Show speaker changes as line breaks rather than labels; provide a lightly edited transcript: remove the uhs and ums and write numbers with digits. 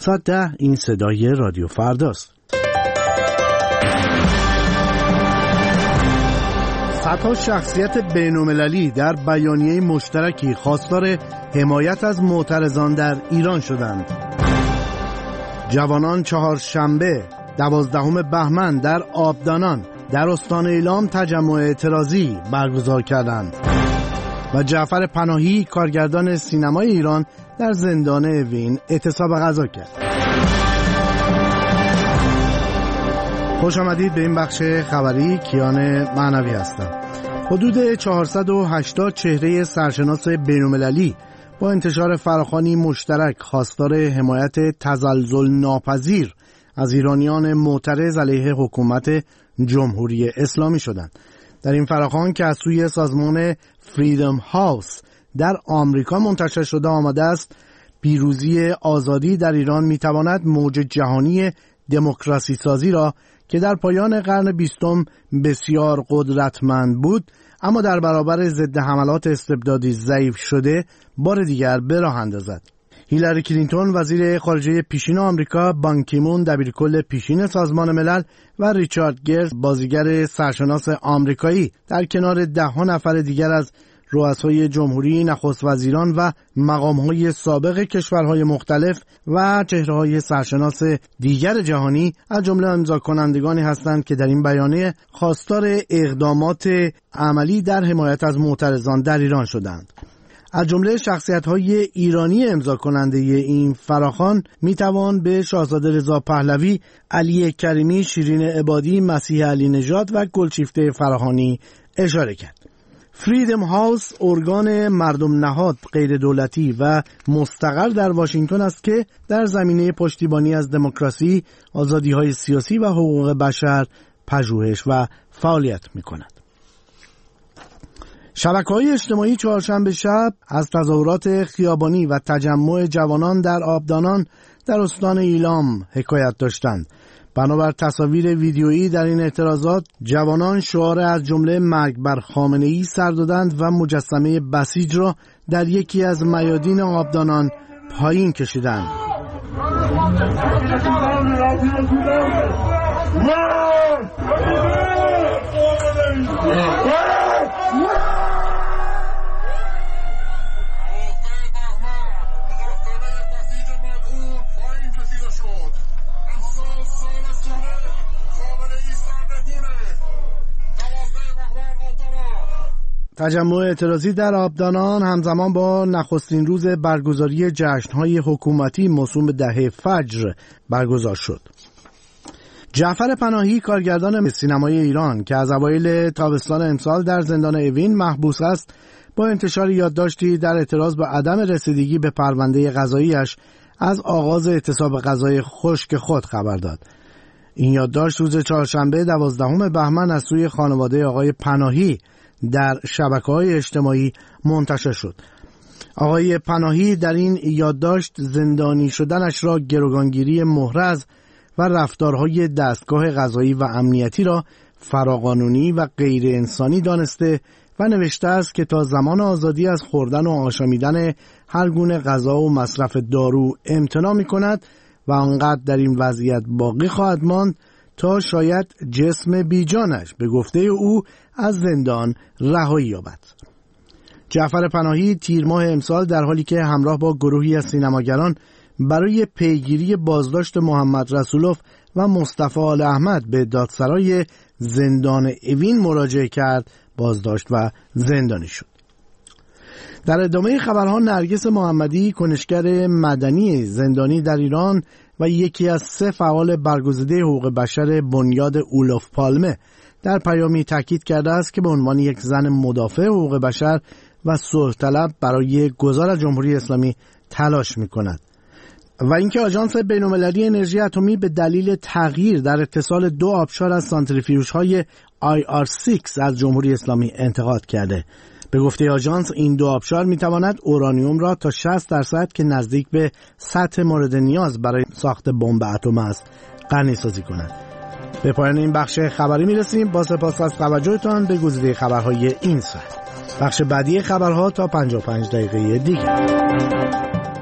ساعت 10 این صدای رادیو فرداست. صدها شخصیت بین‌المللی در بیانیه مشترکی خواستار حمایت از معترضان در ایران شدند. جوانان چهارشنبه 12 بهمن در آبدانان در استان ایلام تجمع اعتراضی برگزار کردند و جعفر پناهی کارگردان سینمای ایران در زندان اوین اعتصاب غذا کرد. خوش آمدید به این بخش خبری. کیان معنوی هستم. حدود 480 چهره سرشناس بین‌المللی با انتشار فراخوانی مشترک خواستار حمایت تزلزل ناپذیر از ایرانیان معترض علیه حکومت جمهوری اسلامی شدند. در این فراخوان که از سوی سازمان فریدم هاوس در آمریکا منتشر شده آمده است پیروزی آزادی در ایران میتواند موج جهانی دموکراسی سازی را که در پایان قرن 20 بسیار قدرتمند بود اما در برابر ضد حملات استبدادی ضعیف شده بار دیگر به راه اندازد. هیلاری کلینتون وزیر خارجه پیشین آمریکا، بان کی مون دبیرکل پیشین سازمان ملل و ریچارد گرز بازیگر سرشناس آمریکایی در کنار 10 نفر دیگر از رؤسای جمهوری، نخست وزیران و مقام‌های سابق کشورهای مختلف و چهره‌های سرشناس دیگر جهانی از جمله امضاکنندگانی هستند که در این بیانیه خواستار اقدامات عملی در حمایت از معترضان در ایران شدند. از جمله شخصیت‌های ایرانی امضا کننده این فراخوان میتوان به شاهزاده رضا پهلوی، علی کریمی، شیرین عبادی، مسیح علی نژاد و گلشیفته فراهانی اشاره کرد. فریدم هاوس ارگان مردم نهاد غیر دولتی و مستقر در واشنگتن است که در زمینه پشتیبانی از دموکراسی، آزادی‌های سیاسی و حقوق بشر پژوهش و فعالیت می‌کند. شبکه‌های اجتماعی چهارشنبه شب از تظاهرات خیابانی و تجمع جوانان در آبدانان در استان ایلام حکایت داشتند. بنابر تصاویر ویدیویی در این اعتراضات جوانان شعار از جمله مرگ بر خامنه‌ای سر دادند و مجسمه بسیج را در یکی از میادین آبدانان پایین کشیدند. تجمع اعتراضی در آبدانان همزمان با نخستین روز برگزاری جشن‌های حکومتی موسوم به دهه فجر برگزار شد. جعفر پناهی کارگردان سینمای ایران که از اوایل تابستان امسال در زندان اوین محبوس است با انتشار یادداشتی در اعتراض به عدم رسیدگی به پرونده قضاییش از آغاز اعتصاب غذای خشک خود خبر داد. این یادداشت روز چهارشنبه 12 بهمن از سوی خانواده آقای پناهی در شبکه‌های اجتماعی منتشر شد. آقای پناهی در این یادداشت زندانی شدنش را گروگانگیری محرز و رفتارهای دستگاه قضایی و امنیتی را فراقانونی و غیر انسانی دانسته و نوشته است که تا زمان آزادی از خوردن و آشامیدن هر گونه غذا و مصرف دارو امتناع می‌کند و آنقدر در این وضعیت باقی خواهد ماند تا شاید جسم بیجانش به گفته او از زندان رهایی یابد. جعفر پناهی تیر ماه امسال در حالی که همراه با گروهی از سینماگران برای پیگیری بازداشت محمد رسولوف و مصطفی آل احمد به دادسرای زندان اوین مراجعه کرد، بازداشت و زندانی شد. در ادامه خبرها نرگس محمدی کنشگر مدنی زندانی در ایران و یکی از 3 فعال برگزیده حقوق بشر بنیاد اولوف پالمه در پیامی تاکید کرده است که به عنوان یک زن مدافع حقوق بشر و صلح طلب برای گذار از جمهوری اسلامی تلاش می‌کند و اینکه آژانس بین‌المللی انرژی اتمی به دلیل تغییر در اتصال 2 آبشار از سانتریفیوژهای IR6 از جمهوری اسلامی انتقاد کرده. به گفته آژانس این 2 آبشار می‌تواند اورانیوم را تا 60% که نزدیک به سطح مورد نیاز برای ساخت بمب اتم است غنی‌سازی کند. به پایان این بخش خبری می‌رسیم. با سپاس از توجهتان به گزیده خبرهای این ساعت. بخش بعدی خبرها تا 55 دقیقه دیگر.